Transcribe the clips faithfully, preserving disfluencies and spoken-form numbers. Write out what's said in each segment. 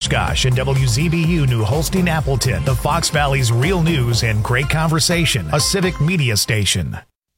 Oshkosh and W Z B U New Holstein Appleton, the Fox Valley's real news and great conversation, a civic media station.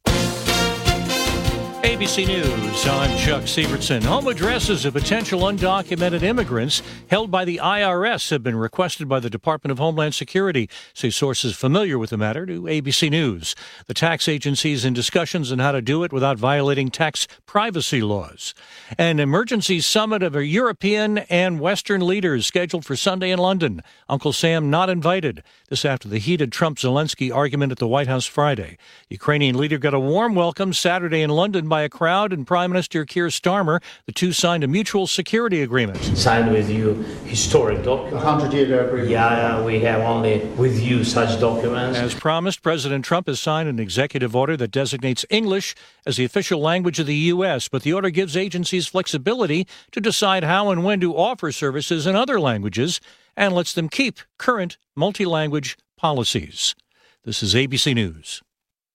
A B C News, I'm Chuck Sievertson. Home addresses of potential undocumented immigrants held by the I R S have been requested by the Department of Homeland Security, say sources familiar with the matter to A B C News. The tax agency is in discussions on how to do it without violating tax privacy laws. An emergency summit of European and Western leaders scheduled for Sunday in London. Uncle Sam not invited. This after the heated Trump-Zelensky argument at the White House Friday. Ukrainian leader got a warm welcome Saturday in London by a crowd, and Prime Minister Keir Starmer. The two signed a mutual security agreement. Signed with you historic document. A hundred-year agreement. Yeah, we have only with you such documents. As promised, President Trump has signed an executive order that designates English as the official language of the U S, but the order gives agencies flexibility to decide how and when to offer services in other languages and lets them keep current multi-language policies. This is A B C News.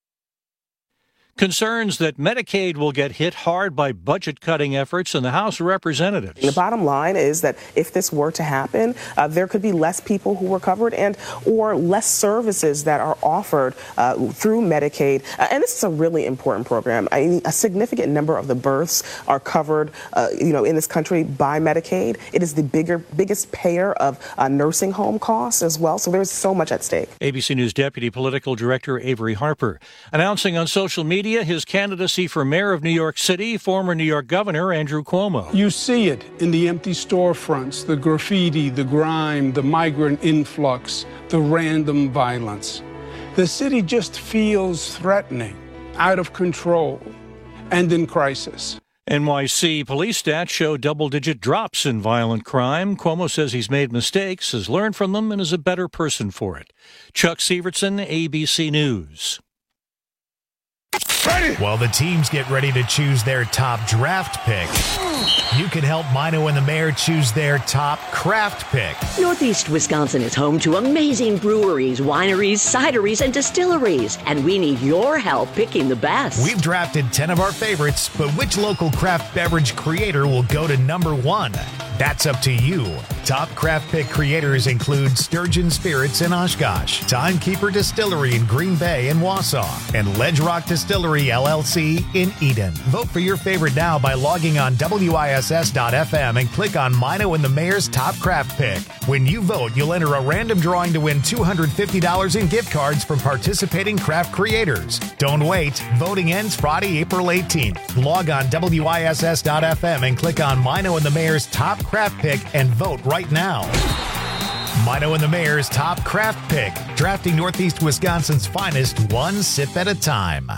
Concerns that Medicaid will get hit hard by budget-cutting efforts in the House of Representatives. The bottom line is that if this were to happen, uh, there could be less people who were covered and or less services that are offered uh, through Medicaid. Uh, and this is a really important program. I mean, a significant number of the births are covered, uh, you know, in this country by Medicaid. It is the bigger, biggest payer of uh, nursing home costs as well. So there's so much at stake. A B C News Deputy Political Director Avery Harper announcing on social media his candidacy for mayor of New York City, former New York Governor Andrew Cuomo. You see it in the empty storefronts, the graffiti, the grime, the migrant influx, the random violence. The city just feels threatening, out of control, and in crisis. N Y C police stats show double-digit drops in violent crime. Cuomo says he's made mistakes, has learned from them, and is a better person for it. Chuck Sievertson, A B C News. Ready. While the teams get ready to choose their top draft pick, you can help Mino and the Mayor choose their top craft pick. Northeast Wisconsin is home to amazing breweries, wineries, cideries, and distilleries, and we need your help picking the best. We've drafted ten of our favorites, but which local craft beverage creator will go to number one? That's up to you. Top craft pick creators include Sturgeon Spirits in Oshkosh, Timekeeper Distillery in Green Bay and Wausau, and Ledge Rock Distillery L L C in Eden. Vote for your favorite now by logging on W I S S dot F M and click on Mino and the Mayor's Top Craft Pick. When you vote, you'll enter a random drawing to win two hundred fifty dollars in gift cards from participating craft creators. Don't wait. Voting ends Friday, April eighteenth. Log on W I S S dot F M and click on Mino and the Mayor's Top Craft Pick and vote right now. Mino and the Mayor's Top Craft Pick, drafting Northeast Wisconsin's finest one sip at a time.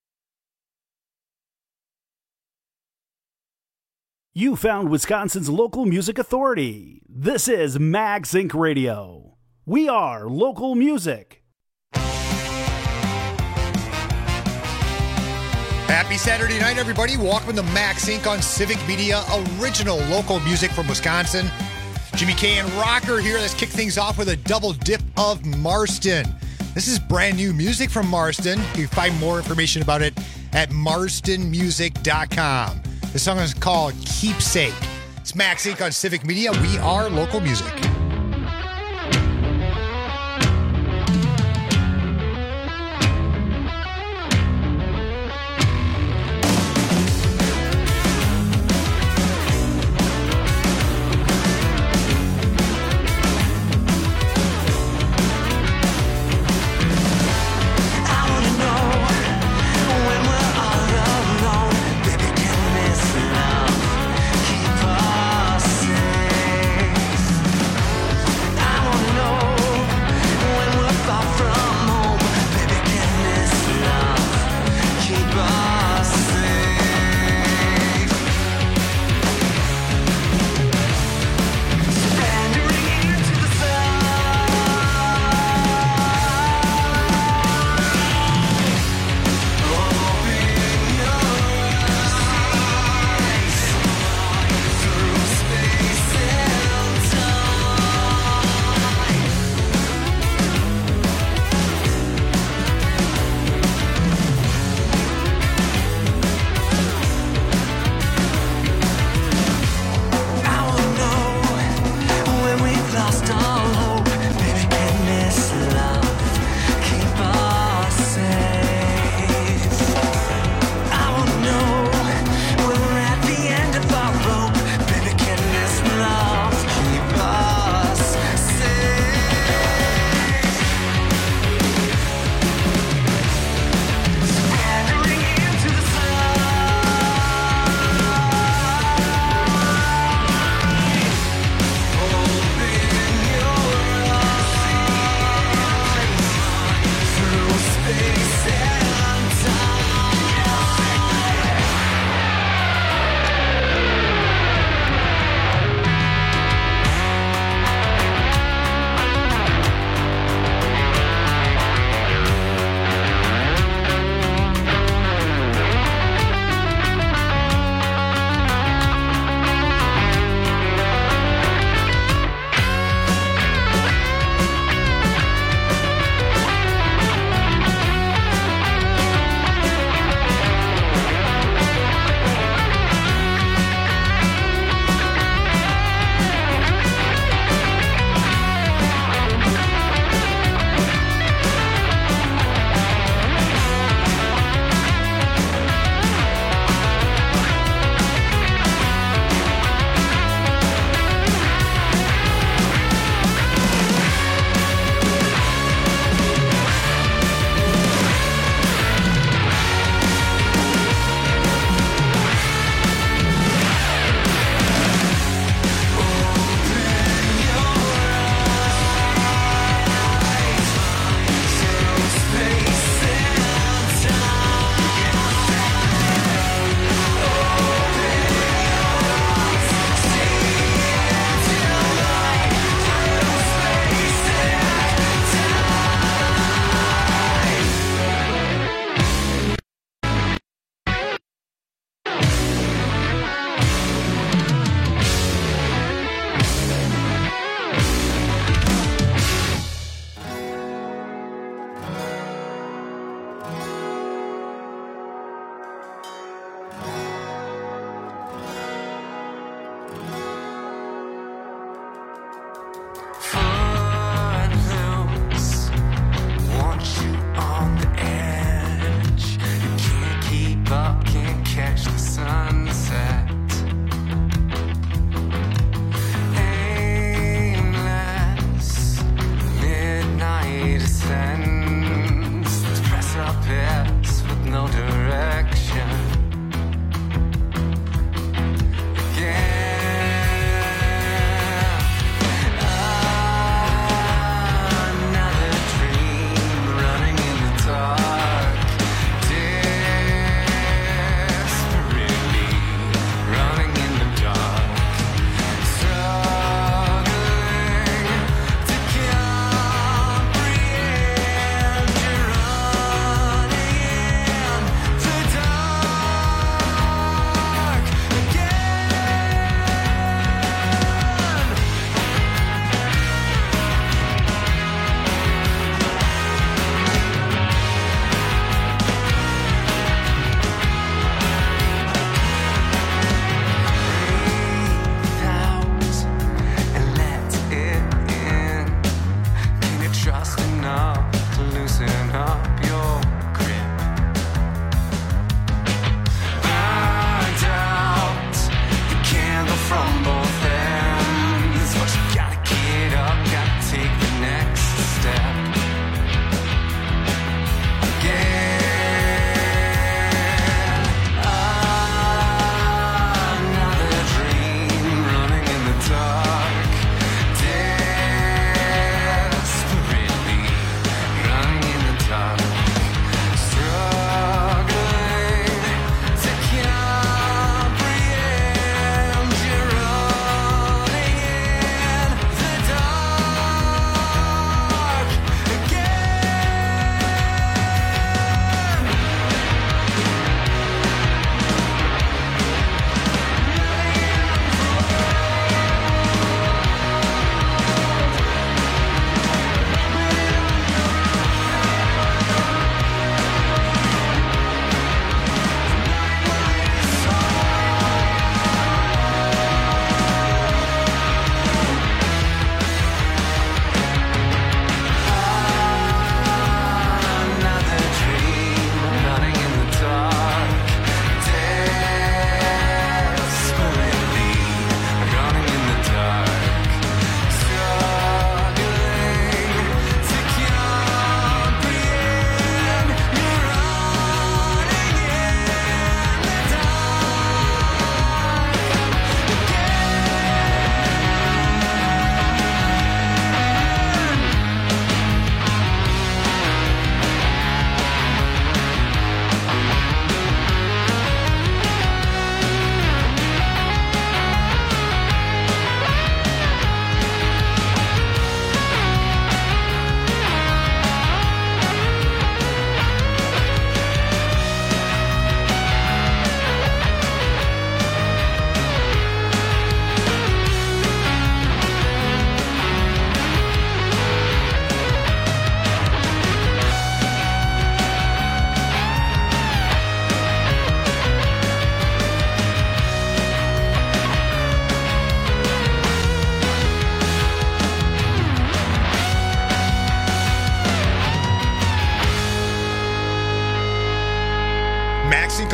You found Wisconsin's local music authority. This is Mag Sync Radio. We are local music. Happy Saturday night, everybody. Welcome to Mag Sync on Civic Media, original local music from Wisconsin. Jimmy K and Rocker here. Let's kick things off with a double dip of Marston. This is brand new music from Marston. You can find more information about it at marston music dot com. The song is called Keepsake. It's Mag Sync on Civic Media. We are local music.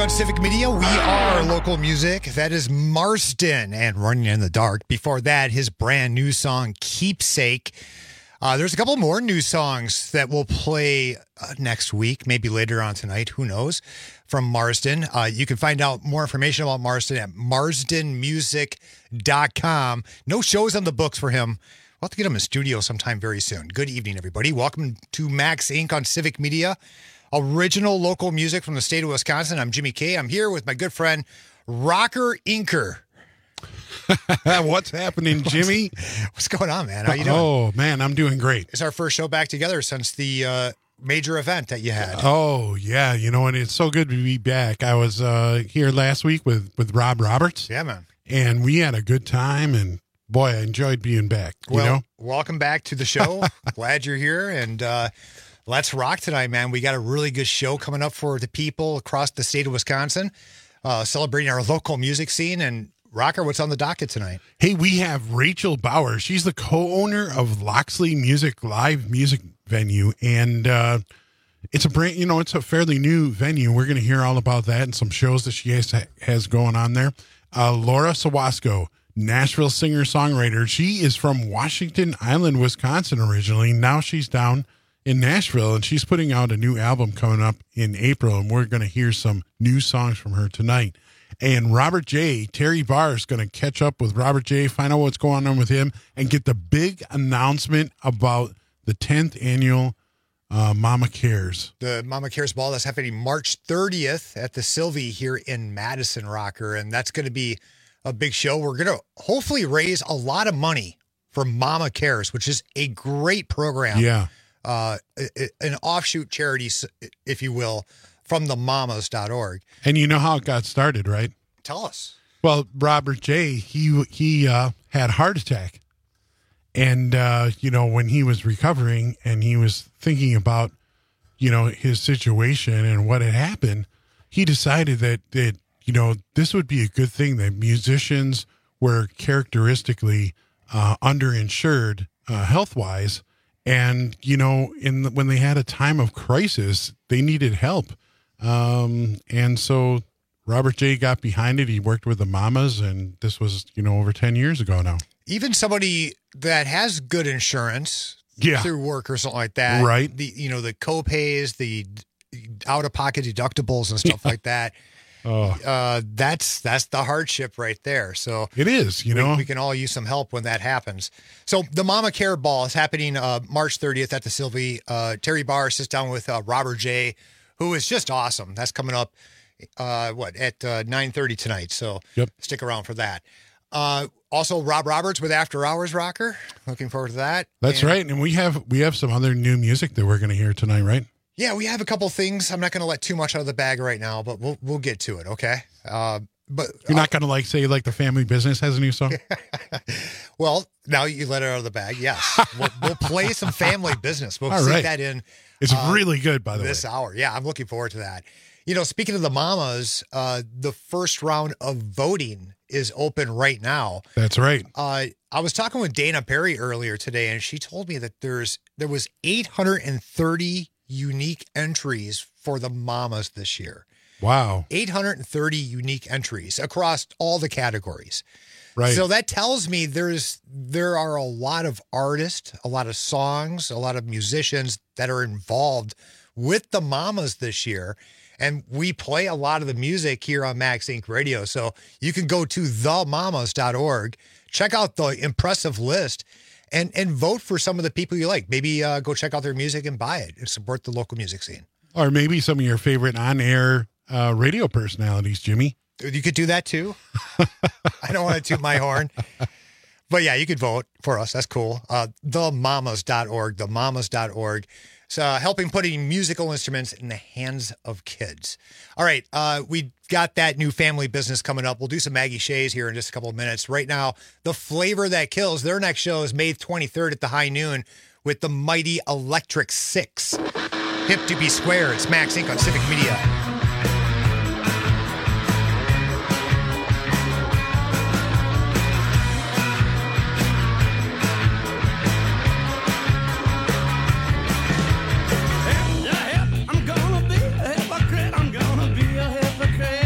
on Civic Media. We are local music. That is Marsden and Running in the Dark. Before that, his brand new song, Keepsake. Uh, there's a couple more new songs that we'll play uh, next week, maybe later on tonight. Who knows? From Marsden. Uh, you can find out more information about Marsden at marsden music dot com. No shows on the books for him. We'll have to get him in studio sometime very soon. Good evening, everybody. Welcome to Max Incorporated on Civic Media. Original local music from the state of Wisconsin. I'm Jimmy K. I'm here with my good friend, Rocker Inker. What's happening, Jimmy? What's going on, man? How you doing? Oh, man, I'm doing great. It's our first show back together since the uh, major event that you had. Oh, yeah. You know, and it's so good to be back. I was uh, here last week with, with Rob Roberts. Yeah, man. And we had a good time, and boy, I enjoyed being back. You well, know? Welcome back to the show. Glad you're here, and uh, let's rock tonight, man. We got a really good show coming up for the people across the state of Wisconsin, uh, celebrating our local music scene. And Rocker, what's on the docket tonight? Hey, we have Rachel Bauer. She's the co-owner of Loxley Music Live Music Venue, and uh, it's a brand, you know, it's a fairly new venue. We're going to hear all about that and some shows that she has, has going on there. Uh, Laura Sawasco, Nashville singer-songwriter. She is from Washington Island, Wisconsin originally. Now she's down in Nashville, and she's putting out a new album coming up in April, and we're going to hear some new songs from her tonight. And Robert J., Terry Barr is going to catch up with Robert J., find out what's going on with him, and get the big announcement about the tenth annual uh, Mama Cares. The Mama Cares Ball that's happening March thirtieth at the Sylvie here in Madison, Rocker, and that's going to be a big show. We're going to hopefully raise a lot of money for Mama Cares, which is a great program. Yeah. Uh, an offshoot charity, if you will, from the mamas dot org. And you know how it got started, right? Tell us. Well, Robert J., he he uh, had a heart attack. And, uh, you know, when he was recovering and he was thinking about, you know, his situation and what had happened, he decided that, that, you know, this would be a good thing that musicians were characteristically uh, underinsured uh, health-wise. And, you know, in the, when they had a time of crisis, they needed help. Um, and so Robert J. got behind it. He worked with the Mamas, and this was, you know, over ten years ago now. Even somebody that has good insurance yeah. through work or something like that. Right. The, you know, the co-pays, the out-of-pocket deductibles and stuff like that. Oh. Uh, that's that's the hardship right there. So it is, you we, know. We can all use some help when that happens. So the Mama Care Ball is happening uh, March thirtieth at the Sylvie. Uh, Terry Barr sits down with uh, Robert J., who is just awesome. That's coming up, uh, what, at uh, nine thirty tonight. So yep. Stick around for that. Uh, also, Rob Roberts with After Hours Rocker. Looking forward to that. That's and, right. And we have we have some other new music that we're going to hear tonight, right? Yeah, we have a couple things. I'm not going to let too much out of the bag right now, but we'll we'll get to it, okay? Uh, but You're not going to like say like the Family Business has a new song? Well, now you let it out of the bag. Yes, we'll, we'll play some Family Business. We'll All see right. that in. It's uh, really good, by the this way. This hour, yeah, I'm looking forward to that. You know, speaking of the Mamas, uh, the first round of voting is open right now. That's right. Uh, I was talking with Dana Perry earlier today, and she told me that there's there was eight hundred thirty unique entries for the Mamas this year. Wow. eight hundred thirty unique entries across all the categories. Right. So that tells me there's there are a lot of artists, a lot of songs, a lot of musicians that are involved with the Mamas this year. And we play a lot of the music here on Max Incorporated Radio. So you can go to the mamas dot org, check out the impressive list, and and vote for some of the people you like. Maybe uh, go check out their music and buy it and support the local music scene. Or maybe some of your favorite on-air uh, radio personalities, Jimmy. You could do that too. I don't want to toot my horn. But yeah, you could vote for us. That's cool. Uh, the mamas dot org, the mamas dot org. So uh, helping putting musical instruments in the hands of kids. All right, uh, we got that new Family Business coming up. We'll do some Maggie Shays here in just a couple of minutes. Right now, The Flavor That Kills, their next show is May twenty-third at the High Noon with the mighty Electric Six. Hip to be square. It's Max Incorporated on Civic Media. I'm gonna be a hypocrite. I'm gonna be a hypocrite.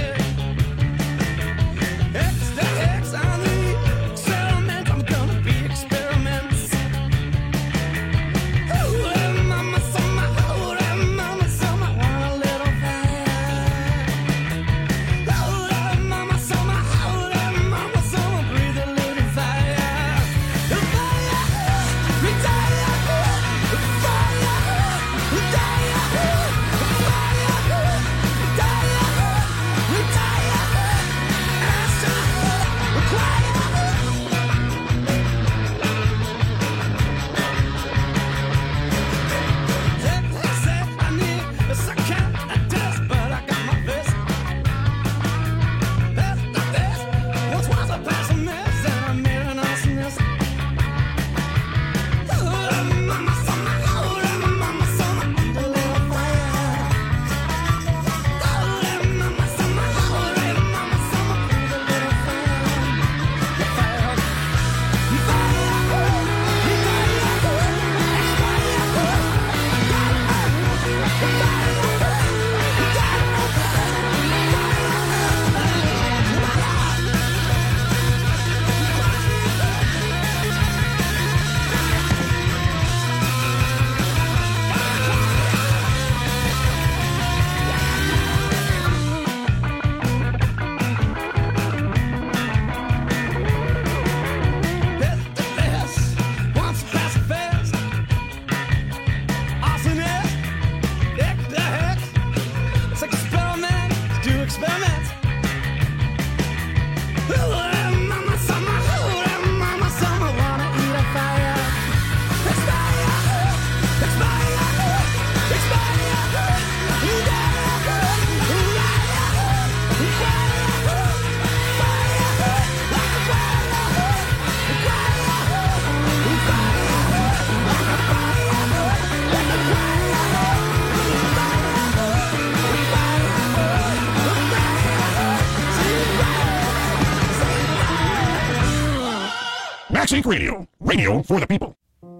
Max Inc Radio. Radio for the people.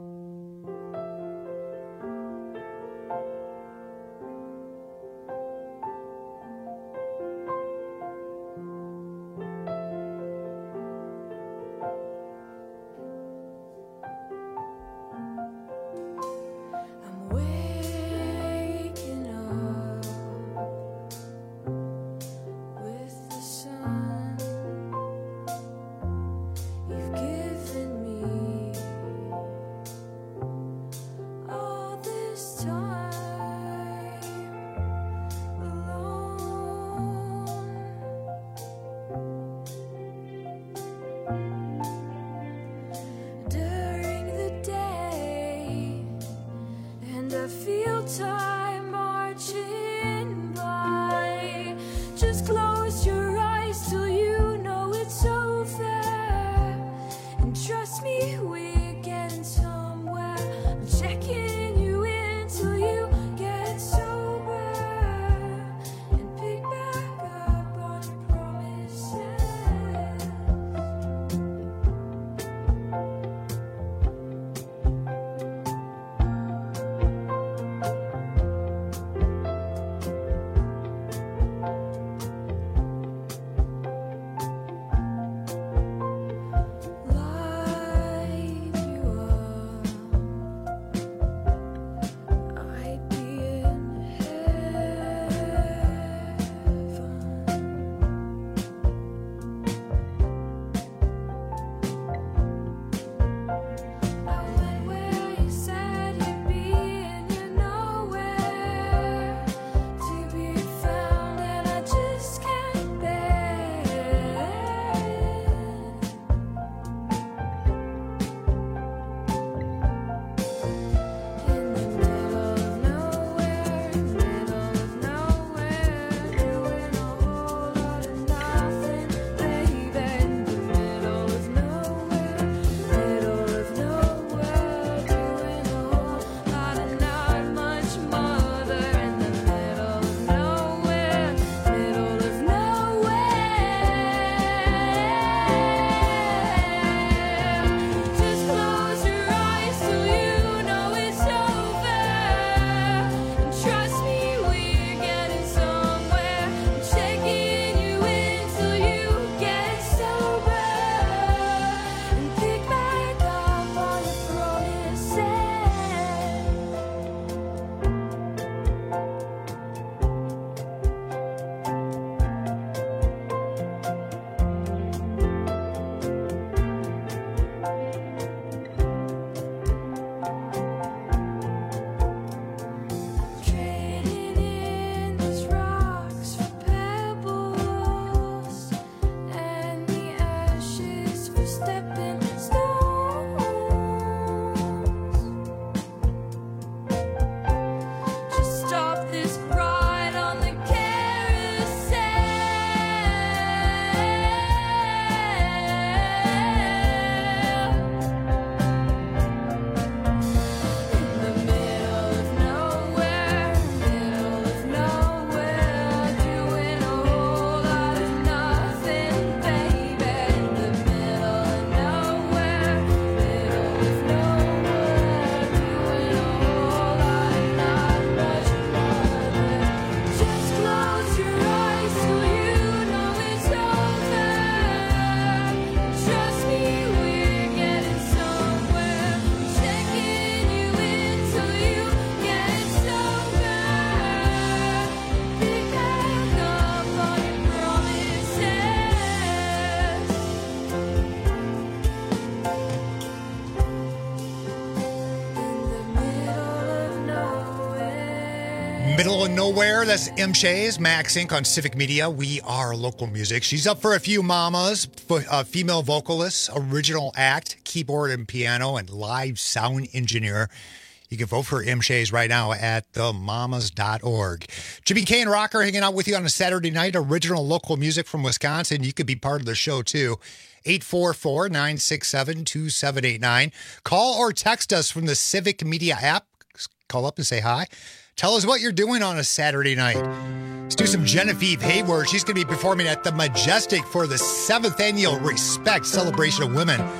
Middle of Nowhere, that's M. Shays, Max Incorporated on Civic Media. We are local music. She's up for a few mamas, uh, female vocalist, original act, keyboard and piano, and live sound engineer. You can vote for M. Shays right now at the mamas dot org. Jimmy K and Rocker hanging out with you on a Saturday night. Original local music from Wisconsin. You could be part of the show, too. eight four four, nine six seven, two seven eight nine. Call or text us from the Civic Media app. Call up and say hi. Tell us what you're doing on a Saturday night. Let's do some Genevieve Hayward. She's going to be performing at the Majestic for the seventh annual Respect Celebration of Women.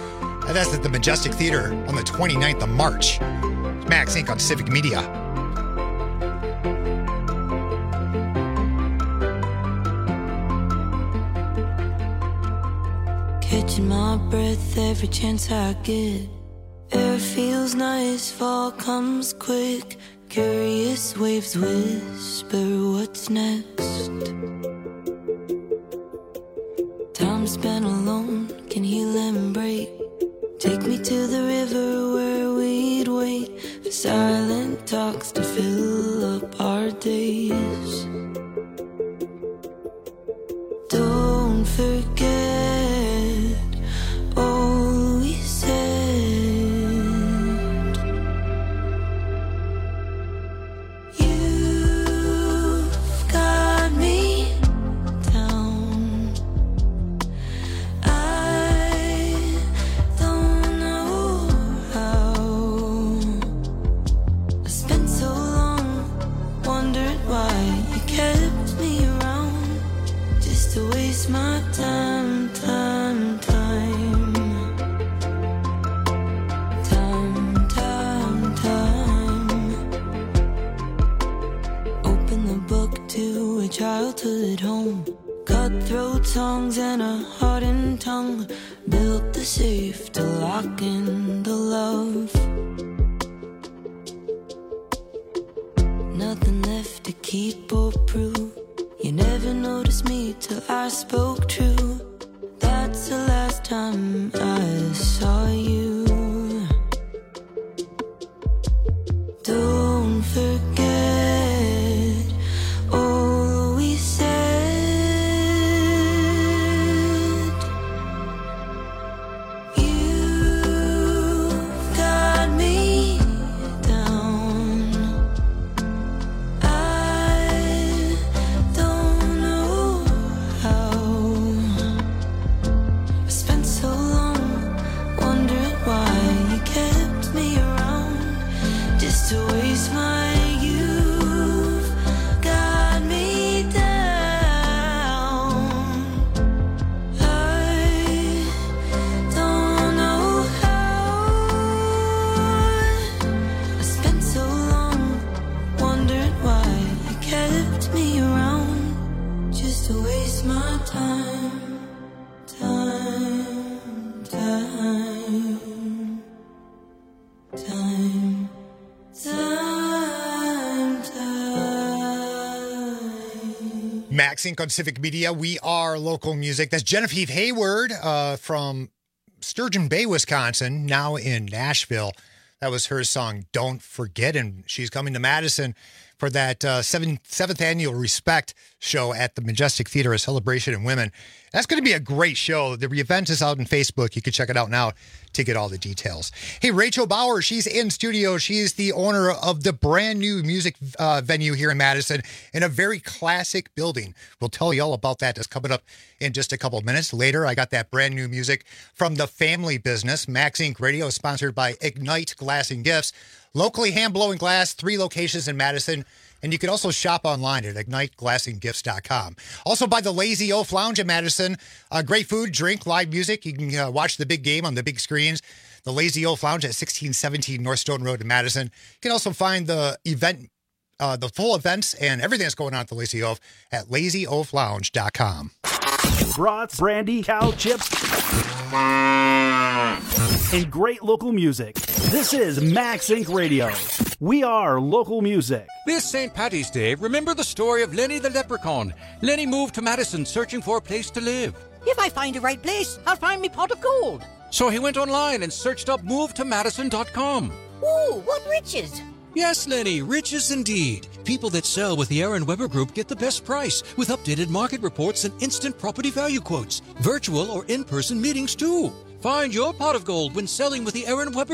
And that's at the Majestic Theater on the twenty-ninth of March. Max Incorporated on Civic Media. Catching my breath every chance I get. Air feels nice, fall comes quick. Curious waves whisper what's next. Time spent alone can heal and break. Take me to the river where we'd wait for silent talks to fill up our days. Don't forget all we said. You've got me down. I don't know how. I spent so long wondering why you kept me around, just to waste my time, time, time. Time, time, time. Open the book to a childhood home. Cutthroat songs and a hardened tongue. Built the safe to lock in the love. Nothing left to keep or prove. You never noticed me till I spoke true. That's the last time I saw you. Don't forget all we said. You've got me down. I don't know how. I spent so long wondering why you kept me around, just to waste my youth. Got me down. I don't know how. I spent so long wondering why you kept me around, just to waste my time, time, time, time, time, time. Max Incorporated on Civic Media. We are local music. That's Genevieve Hayward uh, from Sturgeon Bay, Wisconsin, now in Nashville. That was her song, Don't Forget. And she's coming to Madison for that uh, seventh, seventh annual Respect show at the Majestic Theater, a celebration of women. That's going to be a great show. The event is out on Facebook. You can check it out now to get all the details. Hey, Rachel Bauer, she's in studio. She's the owner of the brand new music uh, venue here in Madison in a very classic building. We'll tell you all about that. That's coming up in just a couple of minutes. Later, I got that brand new music from the family business. Max Incorporated Radio is sponsored by Ignite Glass and Gifts. Locally hand-blowing glass, three locations in Madison. And you can also shop online at ignite glass and gifts dot com. Also by the Lazy Oaf Lounge in Madison. Uh, great food, drink, live music. You can uh, watch the big game on the big screens. The Lazy Oaf Lounge at sixteen seventeen North Stoughton Road in Madison. You can also find the event, uh, the full events and everything that's going on at the Lazy Oaf at lazy oaf lounge dot com. Brats, brandy, cow chips, and great local music. This is Max Incorporated Radio. We are local music. This Saint Patty's Day, remember the story of Lenny the Leprechaun. Lenny moved to Madison searching for a place to live. If I find the right place, I'll find me pot of gold. So he went online and searched up move to madison dot com. Ooh, what riches! Yes, Lenny, riches indeed. People that sell with the Aaron Weber Group get the best price with updated market reports and instant property value quotes. Virtual or in-person meetings, too. Find your pot of gold when selling with the Aaron Weber Group.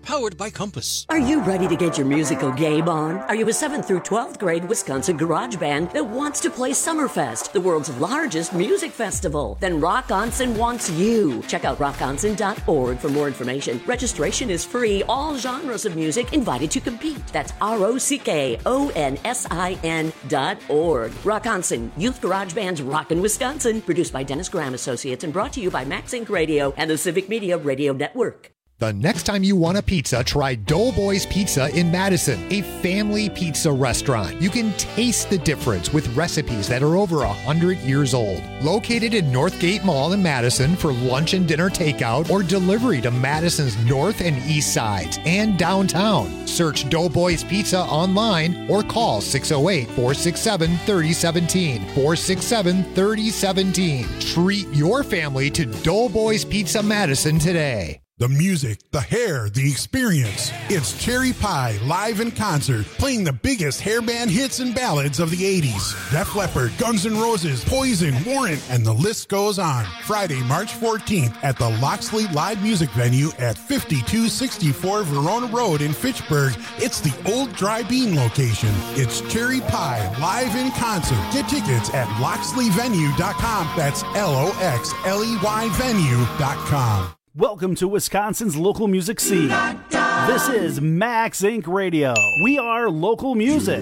powered by Compass. Are you ready to get your musical game on? Are you a seventh through twelfth grade Wisconsin garage band that wants to play Summerfest, the world's largest music festival? Then Rock Onsen wants you. Check out rock onsen dot org for more information. Registration is free. All genres of music invited to compete. That's R O C K O N S I N dot org. Rock Onsen, Youth Garage Band's Rockin' Wisconsin. Produced by Dennis Graham Associates and brought to you by Max Inc Radio and the Civic Media Radio Network. The next time you want a pizza, try Doughboys Pizza in Madison, a family pizza restaurant. You can taste the difference with recipes that are over one hundred years old. Located in Northgate Mall in Madison for lunch and dinner takeout or delivery to Madison's north and east sides and downtown. Search Doughboys Pizza online or call six oh eight, four six seven, three oh one seven, four six seven, three oh one seven. Treat your family to Doughboys Pizza Madison today. The music, the hair, the experience. It's Cherry Pie live in concert, playing the biggest hair band hits and ballads of the eighties. Def Leppard, Guns N' Roses, Poison, Warrant, and the list goes on. Friday, March fourteenth at the Loxley Live Music Venue at fifty-two sixty-four Verona Road in Fitchburg. It's the old Dry Bean location. It's Cherry Pie live in concert. Get tickets at loxley venue dot com. That's L O X L E Y venue dot com. Welcome to Wisconsin's local music scene. This is Max Inc Radio. We are local music.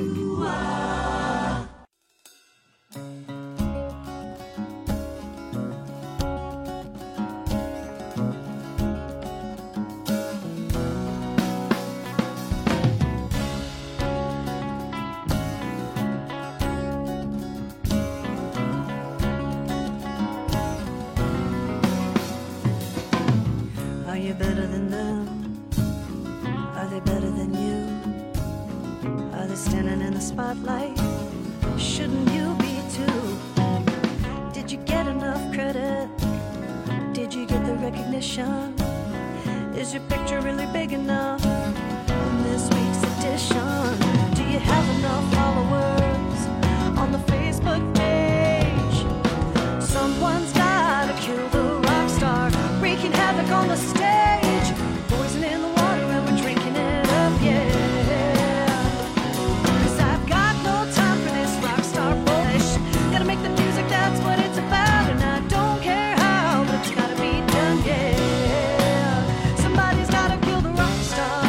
Are you better than them? Are they better than you? Are they standing in the spotlight? Shouldn't you be too? Did you get enough credit? Did you get the recognition? Is your picture really big enough in this week's edition? Do you have enough followers on the Facebook page? Someone's gotta kill the rock star, wreaking havoc on the stage. Poison in the water and we're drinking it up, yeah. 'Cause I've got no time for this rock star bullshit. Gotta make the music, that's what it's about. And I don't care how, but it's gotta be done, yeah. Somebody's gotta kill the rock star.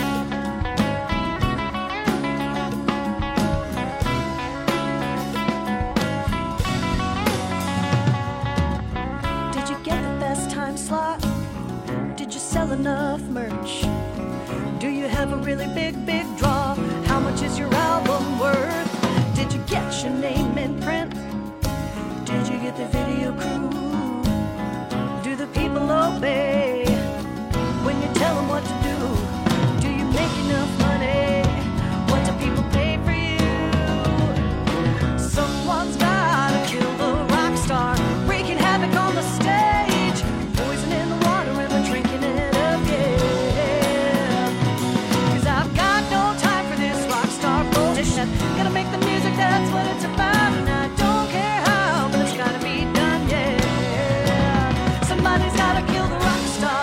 Did you get the best time slot? Did you sell enough merch? Do you have a really big, big draw? How much is your album worth? Did you get your name in print? Did you get the video crew? Do the people obey when you tell them what to do? Do you make enough money? What do people pay for you? Someone's gotta kill the rock star, wreaking havoc on the stage. Poison in the water and we're drinking it up, yeah. 'Cause I've got no time for this rock star bullshit. Gotta make the music, that's what it's about. And I don't care how, but it's gotta be done, yeah. Somebody's gotta kill the rock star.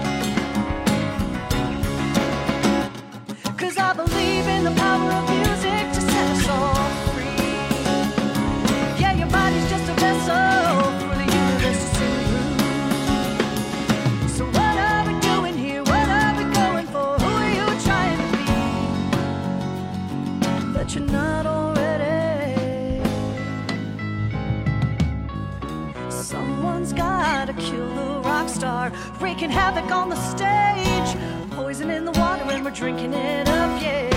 'Cause I believe in the power of music to set us all free. Yeah, your body's just a vessel for the universe to sing through. So what are we doing here? What are we going for? Who are you trying to be? But you're not already. Someone's gotta kill the rock star, wreaking havoc on the stage. Poison in the water and we're drinking it up, yeah.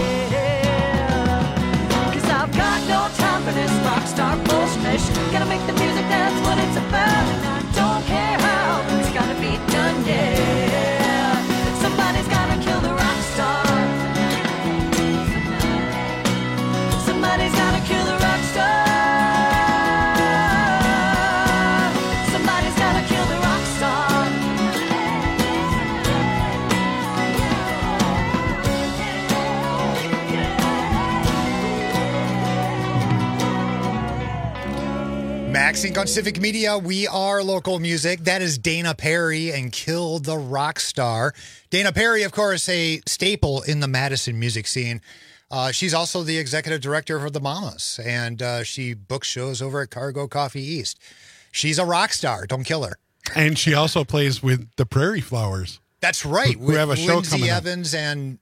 'Cause I've got no time for this rock star bullshit. Gotta make the music, that's what it's about. And I don't care how, but it's gotta be done, yeah. Somebody's gotta kill the rock star. Somebody's gotta kill the rock star. Somebody's gotta kill the rock star. MaxSync on Civic Media. We are local music. That is Dana Perry and Kill the Rock Star. Dana Perry, of course, a staple in the Madison music scene. Uh, she's also the executive director for the Mamas, and uh, she books shows over at Cargo Coffee East. She's a rock star. Don't kill her. And she also plays with the Prairie Flowers. That's right. We have a show Lindsay coming up. Evans and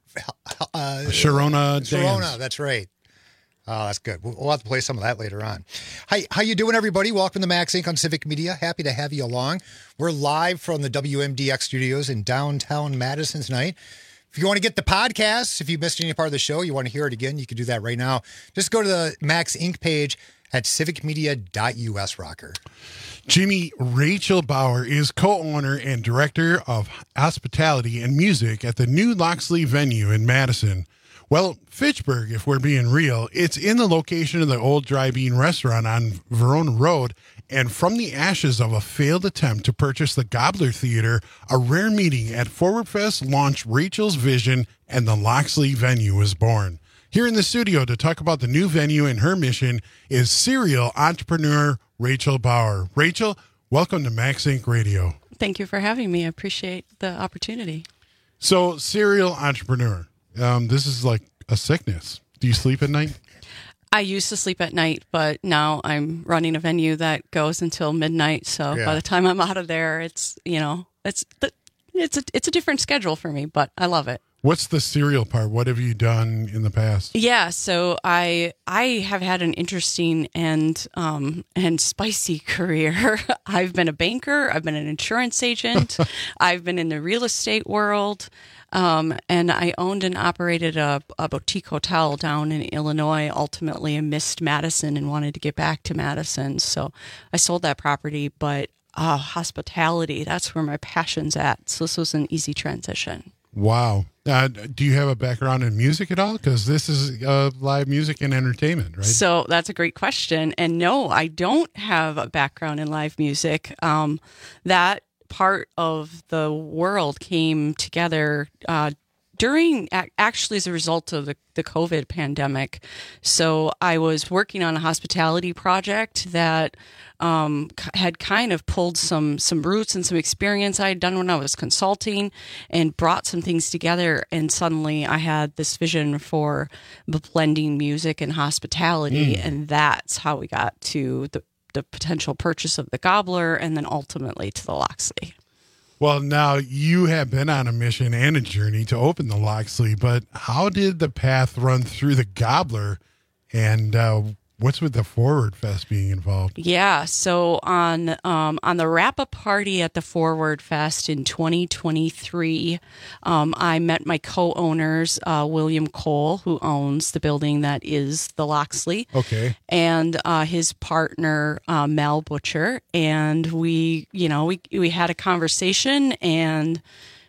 uh, Sharona Sharona, Dance. that's right. Oh, that's good. We'll we'll have to play some of that later on. Hi, how you doing, everybody? Welcome to MaxSync on Civic Media. Happy to have you along. We're live from the W M D X studios in downtown Madison tonight. If you want to get the podcast, if you missed any part of the show, you want to hear it again, you can do that right now. Just go to the MaxSync page at civic media dot U S, Rocker. Jimmy, Rachel Bauer is co-owner and director of hospitality and music at the new Loxley venue in Madison. Well, Fitchburg, if we're being real, it's in the location of the old Dry Bean restaurant on Verona Road, and from the ashes of a failed attempt to purchase the Gobbler Theater, a rare meeting at Forward Fest launched Rachel's vision, and the Loxley venue was born. Here in the studio to talk about the new venue and her mission is serial entrepreneur Rachel Bauer. Rachel, welcome to MaxSync Radio. Thank you for having me. I appreciate the opportunity. So, serial entrepreneur. Um, this is like a sickness. Do you sleep at night? I used to sleep at night, but now I'm running a venue that goes until midnight. So Yeah. by the time I'm out of there, it's, you know, it's it's a, it's a different schedule for me, but I love it. What's the serial part? What have you done in the past? Yeah, so I I have had an interesting and um and spicy career. I've been a banker, I've been an insurance agent, I've been in the real estate world, um, and I owned and operated a, a boutique hotel down in Illinois. Ultimately, I missed Madison and wanted to get back to Madison, so I sold that property. But uh, hospitality, that's where my passion's at. So this was an easy transition. Wow. Uh, do you have a background in music at all? Because this is uh, live music and entertainment, right? So that's a great question. And no, I don't have a background in live music. Um, that part of the world came together uh, during, actually as a result of the, the COVID pandemic. So I was working on a hospitality project that um, had kind of pulled some some roots and some experience I had done when I was consulting and brought some things together. And suddenly I had this vision for blending music and hospitality. Mm. And that's how we got to the, the potential purchase of the Gobbler and then ultimately to the Loxley. Well, now you have been on a mission and a journey to open the Loxley, but how did the path run through the Gobbler, and uh, what's with the Forward Fest being involved? Yeah, so on um, on the wrap-up party at the Forward Fest in twenty twenty-three, um, I met my co-owners, uh, William Cole, who owns the building that is the Loxley, okay, and uh, his partner, uh, Mel Butcher, and we, you know, we we had a conversation, and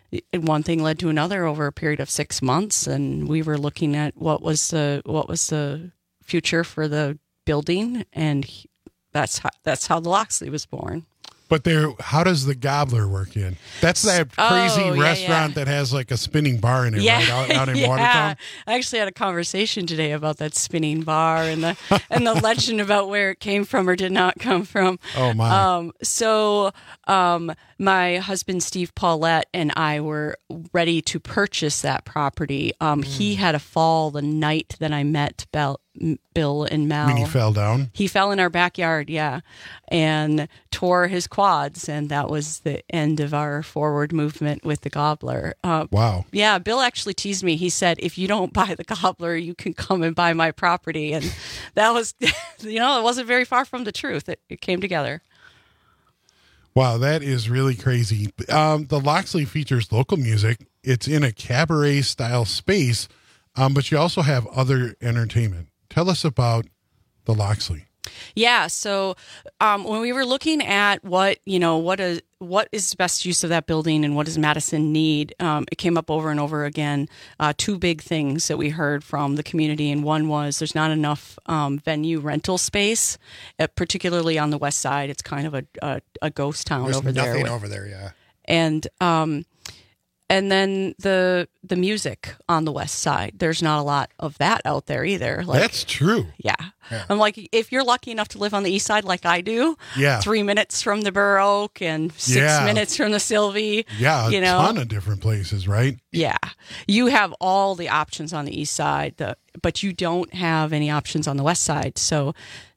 one thing led to another over a period of six months, and we were looking at what was the what was the future for the building, and he, that's how, that's how the Loxley was born. But there, how does the Gobbler work in? That's that crazy oh, yeah, restaurant yeah. that has like a spinning bar in it, yeah, right out, out in yeah. Watertown. I actually had a conversation today about that spinning bar and the and the legend about where it came from or did not come from. Oh my! Um, so um, my husband Steve Paulette and I were ready to purchase that property. Um, mm. He had a fall the night that I met Bell. Bill and Mel. When he fell down? He fell in our backyard, yeah, and tore his quads, and that was the end of our forward movement with the Gobbler. Uh, wow. Yeah, Bill actually teased me. He said, if you don't buy the Gobbler, you can come and buy my property. And that was, you know, it wasn't very far from the truth. It, it came together. Wow, that is really crazy. Um, the Loxley features local music. It's in a cabaret-style space, um, but you also have other entertainment. Tell us about the Loxley. Yeah, so um, when we were looking at what, you know, what is what is the best use of that building and what does Madison need, um, it came up over and over again. Uh, two big things that we heard from the community, and one was there's not enough um, venue rental space, uh, particularly on the west side. It's kind of a a, a ghost town there's over there. Nothing with, over there, yeah. And um, and then the the music on the west side. There's not a lot of that out there either. Like, that's true. Yeah. Yeah. I'm like, if you're lucky enough to live on the east side like I do, Yeah. three minutes from the Burr Oak and six Yeah. minutes from the Sylvie. Yeah, a you know, ton of different places, right? yeah, you have all the options on the east side, the, but you don't have any options on the west side. So,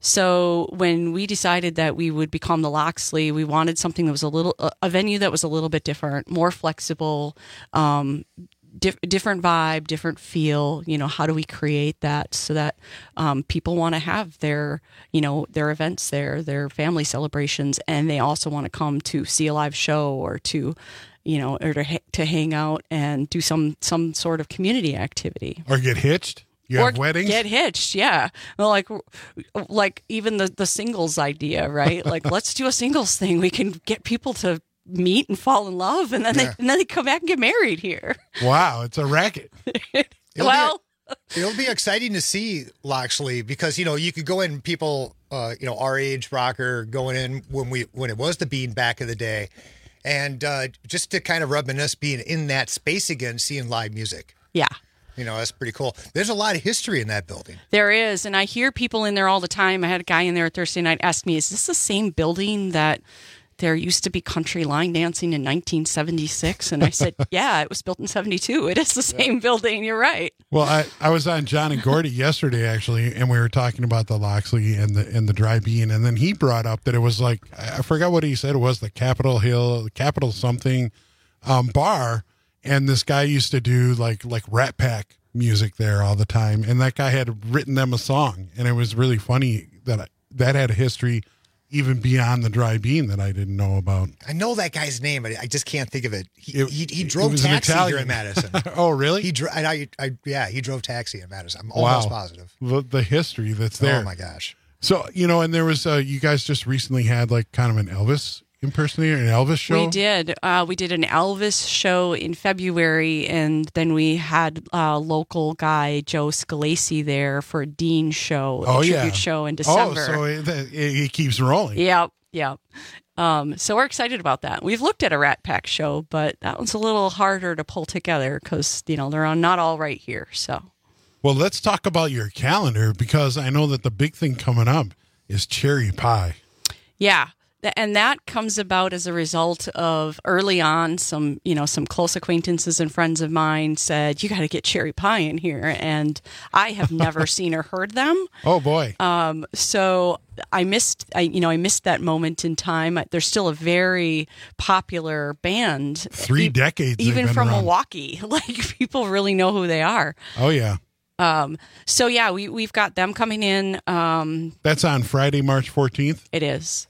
so when we decided that we would become the Loxley, we wanted something that was a little, a venue that was a little bit different, more flexible, um, Dif- different vibe, different feel. You know, how do we create that so that um, people want to have their, you know, their events there, their family celebrations, and they also want to come to see a live show or to, you know, or to ha- to hang out and do some some sort of community activity. Or get hitched. You or have weddings? Get hitched, yeah. Well, like, like even the the singles idea, right? Like, let's do a singles thing. We can get people to meet and fall in love, and then Yeah. they and then they come back and get married here. Wow, it's a racket. It'll well, be, it'll be exciting to see Loxley because you know you could go in people uh, you know our age rocker going in when we when it was the Bean back in the day, and uh, just to kind of reminisce being in that space again, seeing live music. yeah. You know, that's pretty cool. There's a lot of history in that building. There is, and I hear people in there all the time. I had a guy in there Thursday night ask me, "Is this the same building that there used to be country line dancing in nineteen seventy-six?" And I said, "Yeah, it was built in seventy-two. It is the same building. You're right." Well, I, I was on John and Gordy yesterday actually, and we were talking about the Loxley and the and the Dry Bean, and then he brought up that it was like I forgot what he said it was the Capitol Hill, Capitol something um, bar, and this guy used to do like like Rat Pack music there all the time, and that guy had written them a song, and it was really funny that I, that had a history even beyond the Dry Bean that I didn't know about. I know that guy's name, but I just can't think of it. He It- he, he it drove was an taxi here Italian. in Madison. Oh, really? He dro- and I, I yeah, he drove taxi in Madison. I'm almost Wow. positive. The, the history that's there. Oh my gosh. So, you know, and there was, uh, you guys just recently had like kind of an Elvis impersonator, an Elvis show. We did. Uh, we did an Elvis show in February, and then we had a local guy, Joe Scalesi, there for a Dean show, Oh, a yeah. tribute show in December. Oh, so it, it, it keeps rolling. Yep, yep. Um, so we're excited about that. We've looked at a Rat Pack show, but that one's a little harder to pull together because, you know, they're on, not all right here. So Well, let's talk about your calendar because I know that the big thing coming up is cherry pie. yeah. Th- And that comes about as a result of early on, some, you know, some close acquaintances and friends of mine said, you got to get cherry pie in here. And I have never seen or heard them. Oh boy. Um, so I missed, I, you know, I missed that moment in time. They're still a very popular band. Three E- decades they've Even been from around. Milwaukee. Like people really know who they are. Oh yeah. Um, so yeah, we, we've got them coming in. Um, That's on Friday, March fourteenth. it is.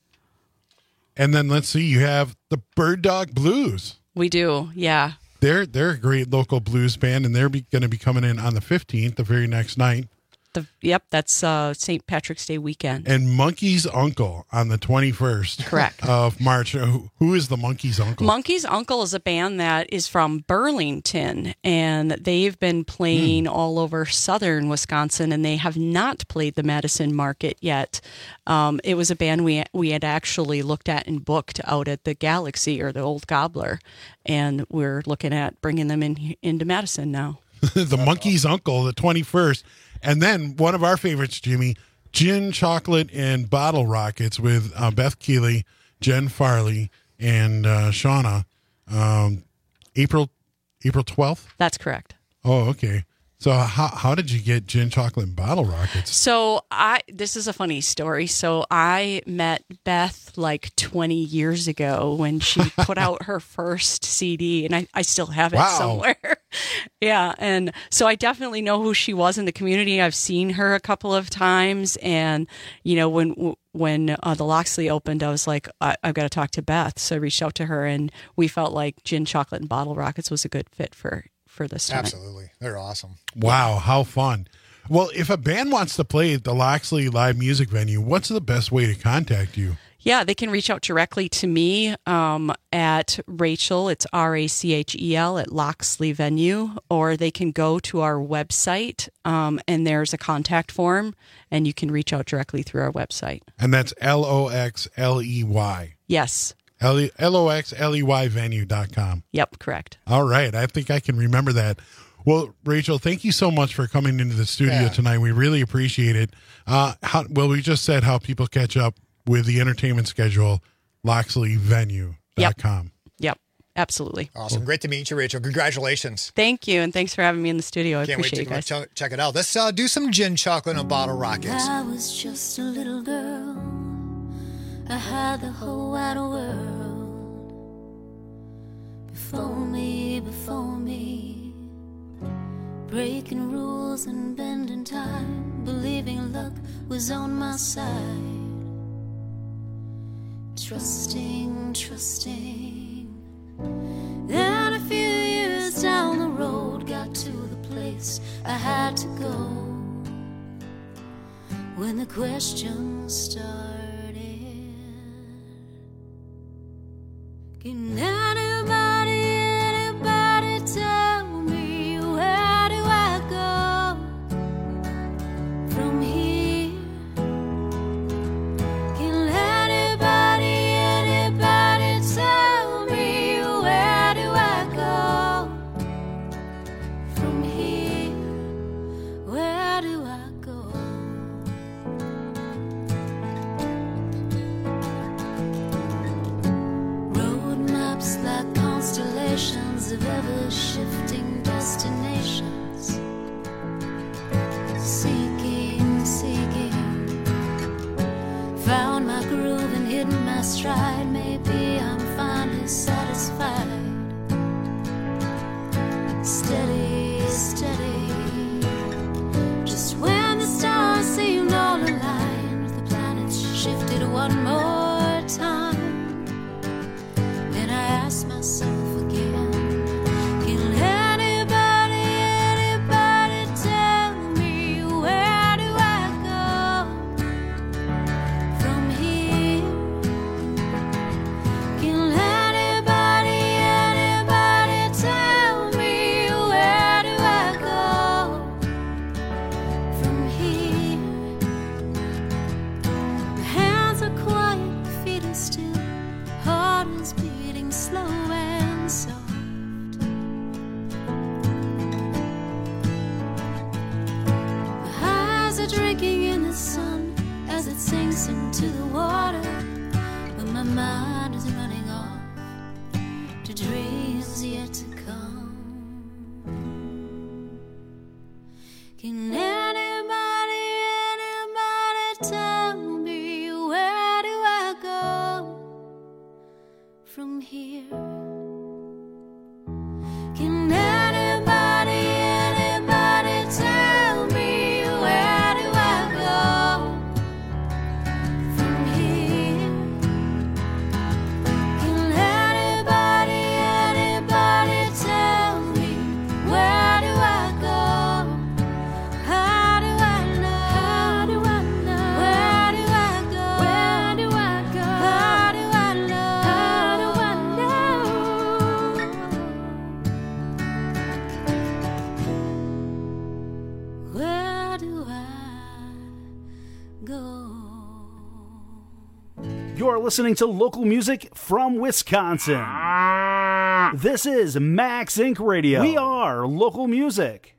And then let's see, you have the Bird Dog Blues. We do. Yeah. They're they're a great local blues band, and they're going to be coming in on the fifteenth, the very next night. The, yep. That's, uh, Saint Patrick's Day weekend. And Monkey's Uncle on the twenty-first Correct. of March. Who, who is the Monkey's Uncle? Monkey's Uncle is a band that is from Burlington, and they've been playing Hmm. all over southern Wisconsin, and they have not played the Madison market yet. Um, it was a band we we had actually looked at and booked out at the Galaxy or the Old Gobbler, and we're looking at bringing them in into Madison now. The Monkey's Uncle, the twenty-first. And then one of our favorites, Jimmy, Gin, Chocolate, and Bottle Rockets with uh, Beth Keeley, Jen Farley, and uh, Shauna. Um, April April twelfth? That's correct. Oh, okay. So how how did you get Gin, Chocolate, and Bottle Rockets? So I this is a funny story. So I met Beth like twenty years ago when she put out her first C D, and I, I still have it Wow. somewhere. Yeah, and so I definitely know who she was in the community. I've seen her a couple of times, and you know when when uh, the Loxley opened, I was like, I, I've got to talk to Beth. So I reached out to her, and we felt like Gin, Chocolate, and Bottle Rockets was a good fit for for this time. Absolutely. They're awesome. Wow, how fun. Well, if a band wants to play at the Loxley Live Music Venue, what's the best way to contact you? Yeah, they can reach out directly to me um, at Rachel. It's R A C H E L at Loxley Venue, or they can go to our website um, and there's a contact form, and you can reach out directly through our website. And that's L O X L E Y. Yes. L O X L E Y venue dot com. Yep, correct. All right. I think I can remember that. Well, Rachel, thank you so much for coming into the studio Yeah. tonight. We really appreciate it. Uh, how, well, we just said how people catch up with the entertainment schedule, Loxley Venue dot com. Yep. Yep. Absolutely. Awesome. Great to meet you, Rachel. Congratulations. Thank you, and thanks for having me in the studio. I Can't wait appreciate to you guys. check, check it out. Let's uh, do some gin, chocolate, and a bottle rockets. I was just a little girl. I had the whole wide world before me, before me. Breaking rules and bending time, believing luck was on my side. Trusting, trusting. Then a few years down the road, got to the place I had to go. When the questions started, can anybody, anybody tell me where do I go from here? Can anybody, anybody tell me where do I go from here? Where do I go? Road maps like constellations of ever-shifting destinations. Seeking, seeking. Found my groove and hidden my stride. Maybe I'm finally satisfied. Steady, steady. Just when the stars seemed all aligned, the planets shifted one more time. Then I asked myself again, can anybody, anybody tell me where do I go from here? Can anybody, anybody tell me where do I go from here? My hands are quiet, my feet are still, heart is beating slow and soft. My eyes are drinking in the sun as it sinks into the water, but my mind is running off to dreams yet to come. Can anybody, anybody tell me where do I go from here? Can anybody, anybody tell me where do I go from here? Can anybody, anybody tell me where do I go? How do I know? How do I know? Where do I go? Where do I go? How do I know? How do I know? Where do I go? You're listening to local music from Wisconsin. This is Max Inc Radio. We are local music.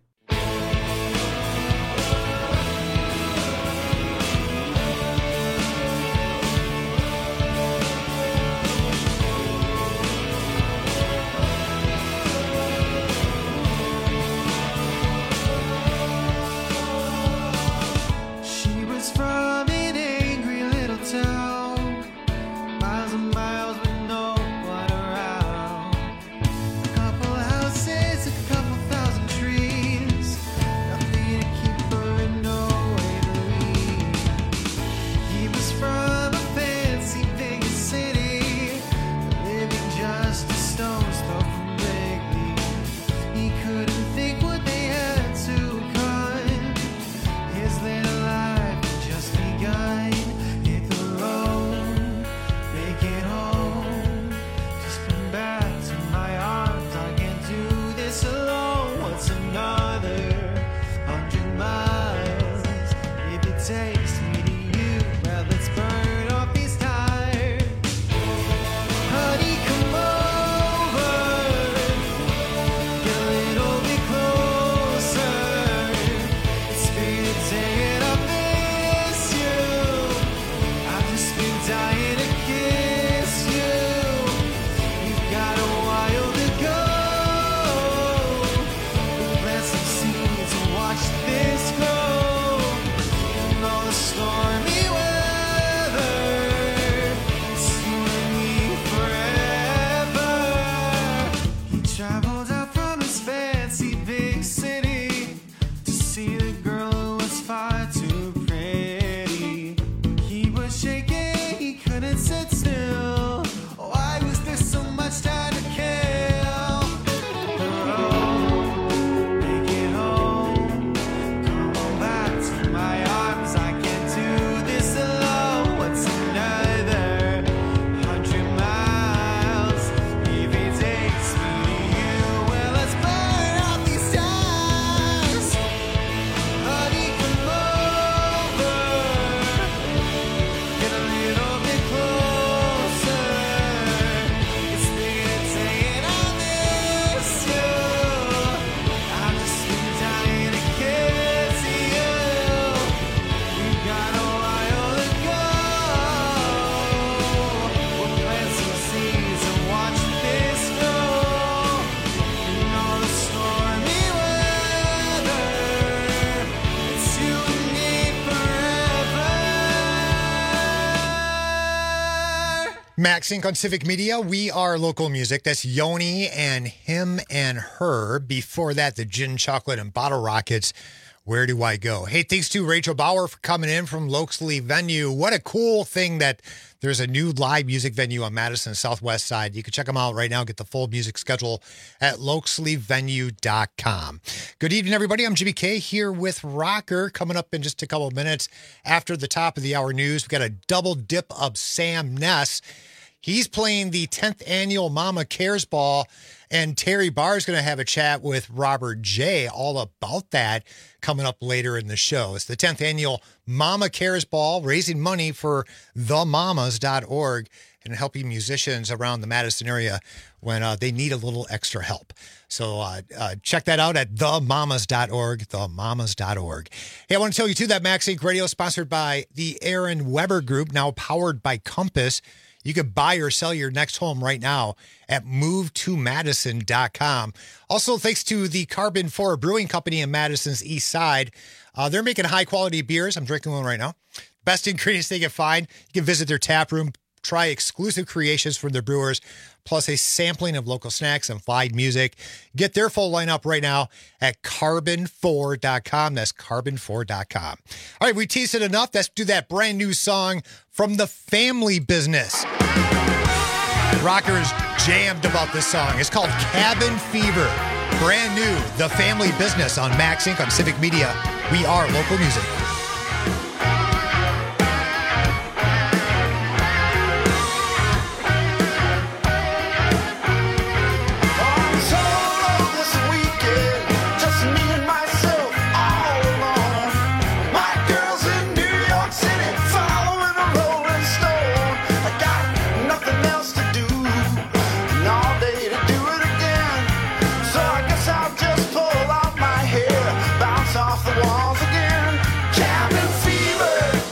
She was from an angry little town, miles and miles with no one around. A couple houses, a couple thousand trees. Max Inc on Civic Media. We are local music. That's Yoni and Him and Her. Before that, the Gin Chocolate and Bottle Rockets. Where do I go? Hey, thanks to Rachel Bauer for coming in from Loxley Venue. What a cool thing that there's a new live music venue on Madison Southwest side. You can check them out right now. Get the full music schedule at loxley venue dot com. Good evening, everybody. I'm Jimmy K here with Rocker. Coming up in just a couple of minutes after the top of the hour news, we got a double dip of Sam Ness. He's playing the tenth annual Mama Cares Ball, and Terry Barr is going to have a chat with Robert J. all about that coming up later in the show. It's the tenth annual Mama Cares Ball, raising money for the mamas dot org and helping musicians around the Madison area when uh, they need a little extra help. So uh, uh, check that out at the mamas dot org, the mamas dot org. Hey, I want to tell you, too, that Max Inc Radio is sponsored by the Aaron Weber Group, now powered by Compass. You can buy or sell your next home right now at move to madison dot com. Also, thanks to the Carbon four Brewing Company in Madison's East Side. Uh, they're making high-quality beers. I'm drinking one right now. Best ingredients they can find. You can visit their tap room, try exclusive creations from their brewers, plus a sampling of local snacks and live music. Get their full lineup right now at carbon four dot com. That's carbon four dot com. All right, we teased it enough. Let's do that brand new song from The Family Business. Rocker is jammed about this song. It's called Cabin Fever. Brand new, The Family Business on Max Inc on Civic Media. We are local music. Off the walls again, cabin fever.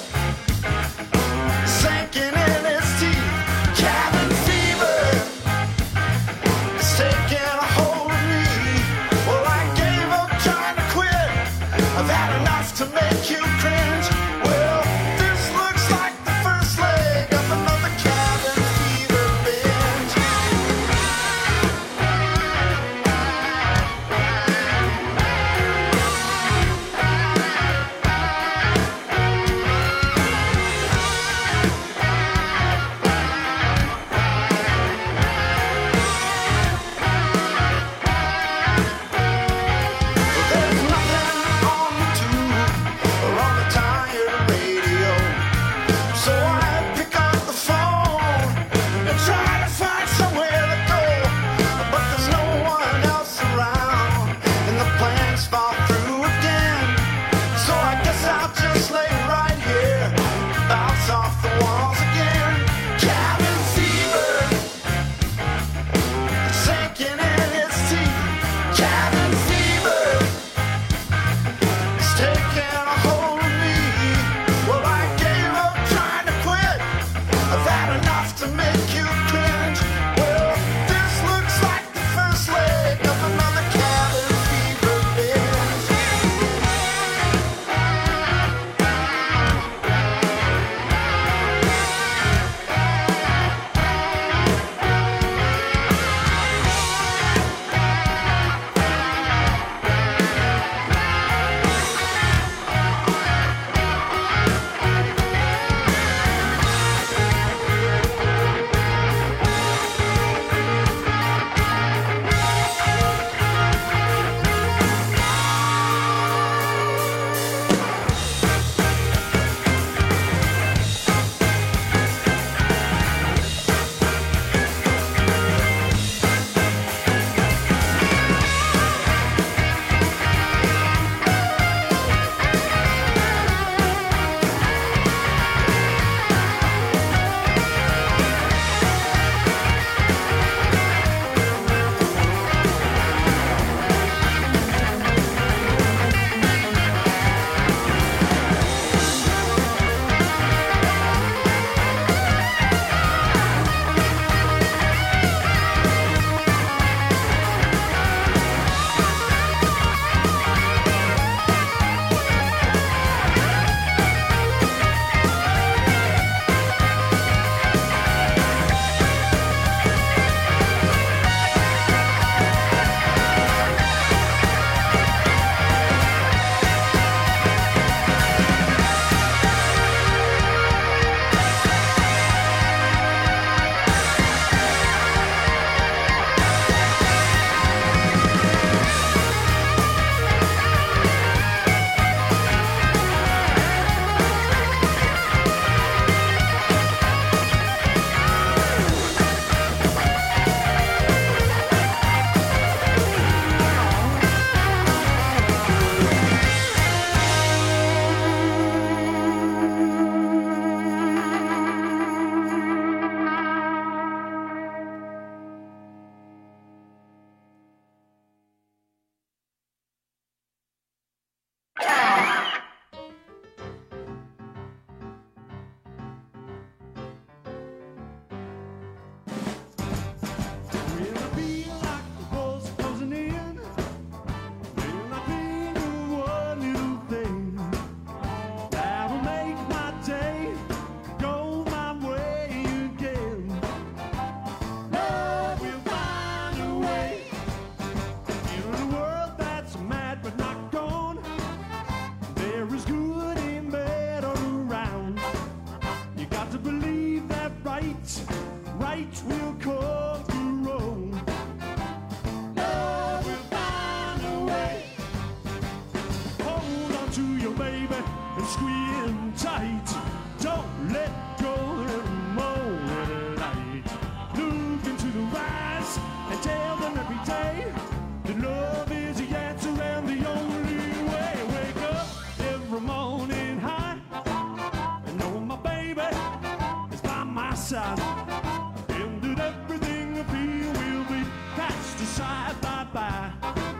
side. And that everything I feel will be cast aside. Bye-bye.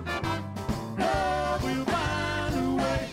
Love will find a way.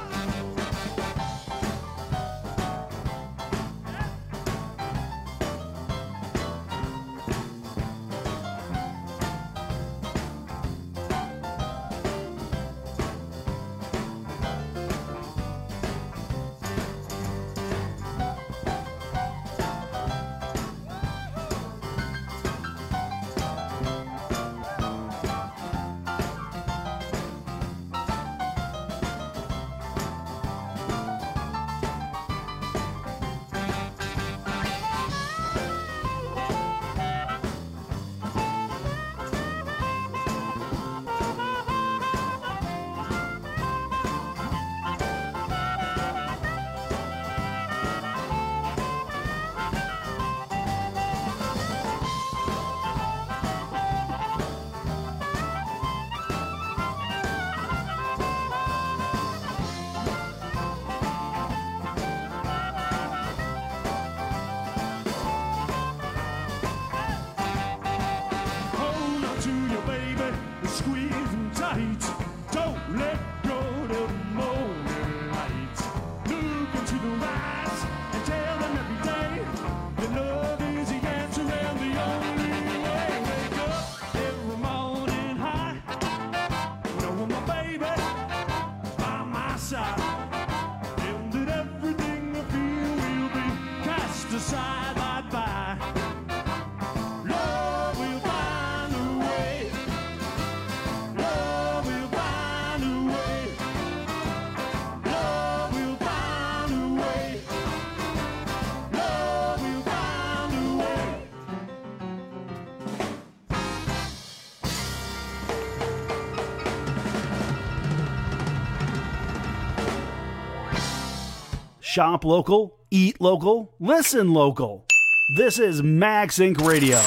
Shop local, eat local, listen local. This is Max Incorporated. Radio.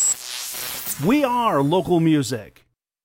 We are local music.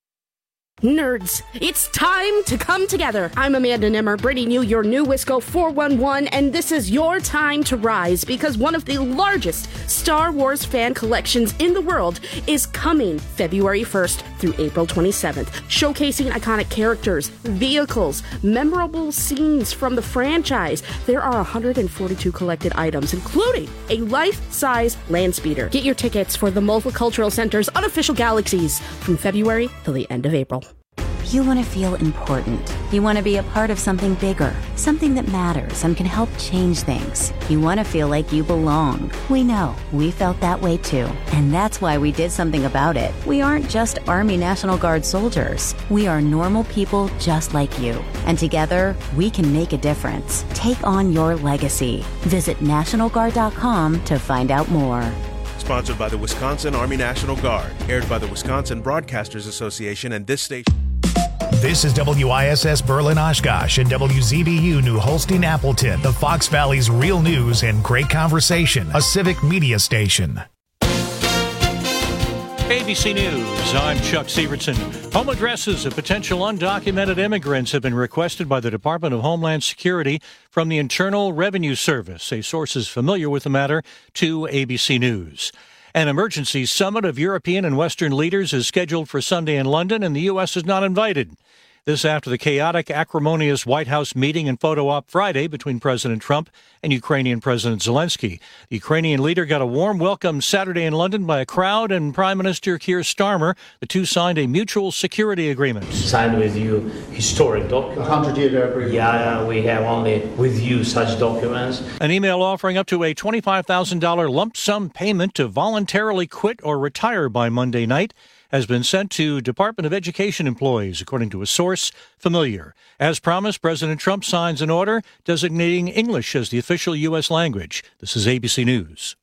Nerds, it's time to come together. I'm Amanda Nimmer, bringing you your new Wisco four one one, and this is your time to rise because one of the largest Star Wars fan collections in the world is coming February first through April twenty-seventh, showcasing iconic characters, vehicles, memorable scenes from the franchise. There are one hundred forty-two collected items, including a life-size land speeder. Get your tickets for the Multicultural Center's unofficial Galaxies from February till the end of April. You want to feel important. You want to be a part of something bigger, something that matters and can help change things. You want to feel like you belong. We know. We felt that way too. And that's why we did something about it. We aren't just Army National Guard soldiers. We are normal people just like you. And together, we can make a difference. Take on your legacy. Visit National Guard dot com to find out more. Sponsored by the Wisconsin Army National Guard. Aired by the Wisconsin Broadcasters Association and this station. This is W I S S Berlin Oshkosh and W Z B U New Holstein Appleton, the Fox Valley's real news and great conversation, a civic media station. A B C News, I'm Chuck Sievertson. Home addresses of potential undocumented immigrants have been requested by the Department of Homeland Security from the Internal Revenue Service. A source is familiar with the matter to A B C News. An emergency summit of European and Western leaders is scheduled for Sunday in London, and the U S is not invited. This after the chaotic, acrimonious White House meeting and photo op Friday between President Trump and Ukrainian President Zelensky. The Ukrainian leader got a warm welcome Saturday in London by a crowd, and Prime Minister Keir Starmer. The two signed a mutual security agreement. Signed with you historic documents. A hundred-year agreement. Yeah, we have only with you such documents. An email offering up to a twenty-five thousand dollars lump sum payment to voluntarily quit or retire by Monday night has been sent to Department of Education employees, according to a source familiar. As promised, President Trump signs an order designating English as the official U S language. This is A B C News.